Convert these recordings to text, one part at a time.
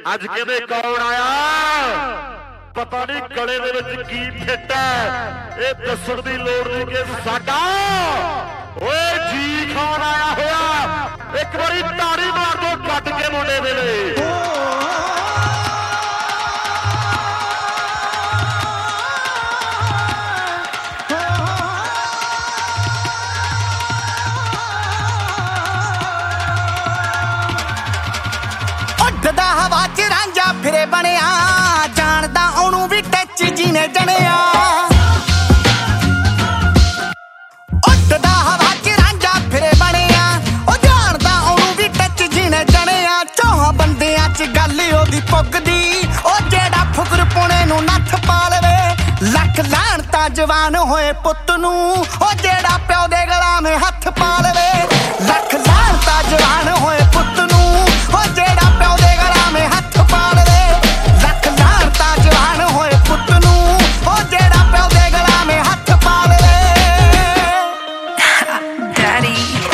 ਅੱਜ ਕਹਿੰਦੇ ਕੌਣ ਆਇਆ ਪਤਾ ਨਹੀਂ ਗਲੇ ਦੇ ਵਿੱਚ ਕੀ ਫਿੱਟ ਹੈ ਇਹ ਦੱਸਣ ਦੀ ਲੋੜ ਨਹੀਂ ਕਿ ਸਾਡਾ ਓਏ ਜੀ ਖਾਨ ਆਇਆ ਹੋਇਆ ਇੱਕ ਵਾਰੀ ਤਾੜੀ ਮਾਰ ਦੋ ਕੱਟ ਕੇ ਮੁੰਡੇ ਵੇਲੇ ਉੱਡਦਾ ਹਵਾ ਚ ਰਾਂਝਾ ਫਿਰੇ ਬਣਿਆ ਜਾਣਦਾ ਉਹਨੂੰ ਵੀ ਟੱਚ ਜੀ ਨੇ ਜਣਿਆ ਉੱਡਦਾ ਹਵਾ ਚ ਰਾਂਝਾ ਫਿਰੇ ਬਣਿਆ ਉਹ ਜਾਣਦਾ ਉਹਨੂੰ ਵੀ ਟੱਚ ਜੀ ਨੇ ਜਣਿਆ ਚੌਹਾਂ ਬੰਦਿਆਂ ਚ ਗੱਲ ਉਹਦੀ ਪੁੱਗਦੀ ਉਹ ਜਿਹੜਾ ਫੁਕਰ ਪੁਣੇ ਨੂੰ ਨੱਥ ਪਾ ਲਵੇ ਲੱਖ ਲਾਹਣਤਾਂ ਜਵਾਨ ਹੋਏ ਪੁੱਤ ਨੂੰ ਉਹ ਜਿਹੜਾ ਪਿਓ ਦੇ ਗਲਾਵੇਂ ਹੱਥ ਪਾ ਲਵੇ ਲੱਖ ਲਾਹਣਤਾਂ ਜਵਾਨ ਹੋਏ ਪੁੱਤ ਨੂੰ ਉਹ ਜਿਹੜਾ ਪਿਓ ਦੇ ਗਲਾਵੇਂ ਹੱਥ ਪਾ ਲਵੇ ਲੱਖ ਲਾਹਣਤਾਂ ਜਵਾਨ ਹੋਏ ਪੁੱਤ ਨੂੰ ਉਹ ਜਿਹੜਾ ਪਿਓ ਦੇ ਗਲਾਵੇਂ ਹੱਥ ਪਾ ਲਵੇ ਡੈਡੀ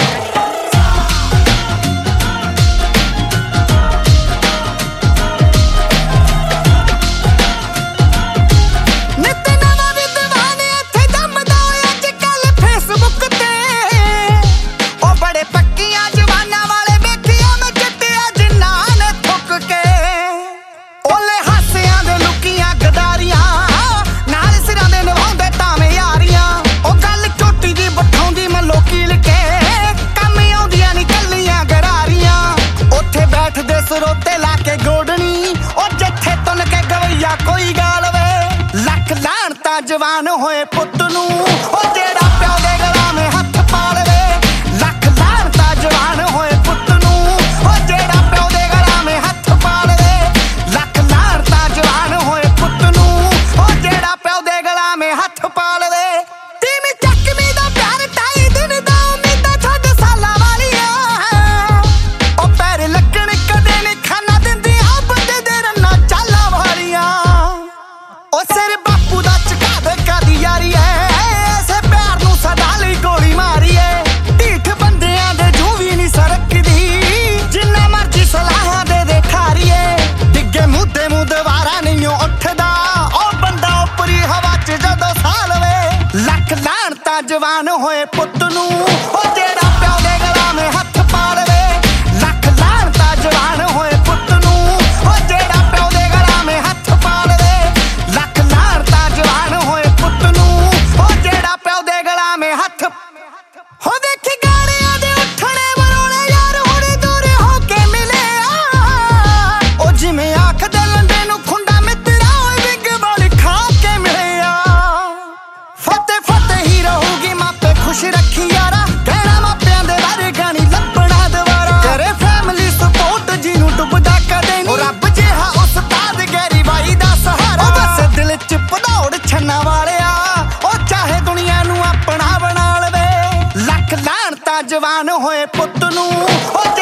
ਨਿੱਤ ਨਵਾਂ ਵਿਦਵਾਨ ਇੱਥੇ ਜੰਮਦਾ ਅੱਜ ਕੱਲ ਫੇਸਬੁੱਕ ਤੇ ਉਹ ਬੜੇ ਪੱਕੀਆਂ ਜਵਾਨਾਂ ਵਾਲੇ ਵੇਖਿਆ ਮੈਂ ਚਿੱਟਿਆ ਜਿੰਨਾਂ ਨੇ ਥੁੱਕ ਕੇ ਓਲੇ ਹਾਸਿਆਂ ਦੇ ਲੁਕੀਆਂ ਗਦਾਰੀਆਂ ਨਾਲ ਸਿਰਾਂ ਦੇ ਨਿਭਾਉਂਦੇ ਤਾਵੇਂ ਯਾਰੀਆਂ ਉਹ ਗੱਲ ਝੋਟੀ ਦੀ ਬਿਠਾਉਂਦੀ ਮੈਂ ਲੋਕੀ ਲਿਕੇ ਕੰਮ ਆਉਂਦੀਆਂ ਨੀ ਕੱਲੀਆਂ ਗਰਾਰੀਆਂ ਉੱਥੇ ਬੈਠਦੇ ਸਰੋਤੇ ਲਾ ਕੇ ਗੋਡਣੀ ਉਹ ਜਿੱਥੇ ਤੁਨ ਕੇ ਗਵਈਆ ਕੋਈ ਗਾਲ ਵੇ ਲੱਖ ਲਾਹਣਤਾਂ ਜਵਾਨ ਹੋਏ ਪੁੱਤ ਨੂੰ ਉਹ ਜਿਹੜਾ ਪਿਓ ਦੇ ਗਲਾਵੇਂ ਹੱਥ ਪਾ ਲਵੇ ਲੱਖ ਲਾਹਣਤਾਂ ਜਵਾਨ ਹੋਏ ਪੁੱਤ ਨੂੰ ਉਹ ਜਿਹੜਾ ਪਿਓ ਦੇ ਗਲਾਵੇਂ ਹੱਥ ਪਾ ਲਵੇ ਲੱਖ ਲਾਹਣਤਾਂ ਜਵਾਨ ਹੋਏ ਪੁੱਤ ਨੂੰ ਉਹ ਜਿਹੜਾ ਪਿਓ ਦੇ ਗਲਾਵੇਂ ਹੱਥ ਪਾ ਲਵੇ ਤੀਵੀਂ ਚੱਕਵੀਂ ਦਾ ਪਿਆਰ ਢਾਈ ਦਿਨ ਦਾ ਉਮੀਦਾਂ ਛੱਡ ਸਾਲਾਂ ਵਾਲੀਆਂ ਉਹ ਪੈਰ ਲੱਗਣ ਕਦੇ ਨੀ ਖਾਣਾ ਦਿੰਦੀਆਂ ਬੰਦੇ ਦੇ ਰੰਨਾਂ ਚਾਲਾਂ ਵਾਲੀਆਂ ਉਹ ਸਿਰ ਬਾਪੂ ਦਾ ਝੁਕਾ ਦੇ ਕਾਦੀ ਯਾਰੀ ਐ ਐਸੇ ਪਿਆਰ ਨੂੰ ਸਦਾ ਲਈ ਗੋਲੀ ਮਾਰੀ ਐ ਢੀਠ ਬੰਦਿਆਂ ਦੇ ਜੂ ਵੀ ਨੀ ਸਰਕਦੀ ਜਿੰਨਾ ਮਰਜੀ ਸਲਾਹਾਂ ਦੇ ਠਾਰੀਏ ਡਿੱਗੇ ਮੂਧੇ ਮੂੰਹ ਦੁਬਾਰਾ ਨਹੀਂ ਉੱਠਦਾ ਉਹ ਬੰਦਾ ਉੱਪਰੀ ਹਵਾ ਚ ਜਦੋਂ ਸਾਹ ਲਵੇ ਲੱਖ ਲਾਹਣਤਾਂ ਜਵਾਨ ਹੋਏ ਪੁੱਤ ਨੂੰ ਉਹ ਜਿਹੜਾ ਪਿਓ ਦੇ ਗਲਾਵੇਂ ਹੱਥ ਪਾ ਲਵੇ ਲੱਖ ਲਾਹਣਤਾਂ ਜਵਾਨ ਹੋਏ ਪੁੱਤ ਨੂੰ ਉਹ ਜਿਹੜਾ ਪਿਓ ਦੇ ਗਲਾਵੇਂ ਹੱਥ ਪਾ ਲਵੇ ਲੱਖ ਲਾਹਣਤਾਂ ਜਵਾਨ ਹੋਏ ਪੁੱਤ ਨੂੰ ਉਹ ਜਿਹੜਾ ਪਿਓ ਦੇ ਗਲਾਵੇਂ ਹੱਥ ਹੋ ਦੇਖੀ ਗਾਣਿਆਂ ਦੇ ਉੱਠਣੇ ਬਣਾਉਣੇ ਯਾਰ ਹੁਣੇ ਦੂਰ ਹੋ ਕੇ ਮਿਲੇ ਆ ਉਹ ਜਿਵੇਂ ਆਖਦੇ ਲੰਡੇ ਨੂੰ ਖੁੰਡਾ ਮਿੱਤਰਾ ਓਏ ਵਿਗ ਵਾਲੀ ਖਾ ਕੇ ਮਿਲੇ ਆ ਫਤਿਹ ਫਤਿਹ ਹੀ ਰਹੂਗੀ ਮਾਪੇ ਖੁਸ਼ ਰੱਖੀ ਯਾਰਾ ਕਹਿਣਾ ਮਾਪਿਆਂ ਦੇ ਵਰਗਾ ਨੀ ਲੱਭਣਾ ਦੁਬਾਰਾ ਕਰੇ ਫੈਮਿਲੀ ਸਪੋਰਟ ਜਿਹਨੂੰ ਡੁੱਬਦਾ ਕਦੇ ਨੀ ਰੱਬ ਜਿਹਾ ਉਸਤਾਦ ਗੈਰੀ ਬਾਈ ਦਾ ਸਹਾਰਾ ਉਹ ਬਸ ਦਿਲ ਚ ਭਦੌੜ ਛੰਨਾ ਵਾਲਿਆ ਉਹ ਚਾਹੇ ਦੁਨੀਆ ਨੂੰ ਆਪਣਾ ਬਣਾ ਲਵੇ ਲੱਖ ਲਾਹਣਤਾਂ ਜਵਾਨ ਹੋਏ ਪੁੱਤ ਨੂੰ ਉਹ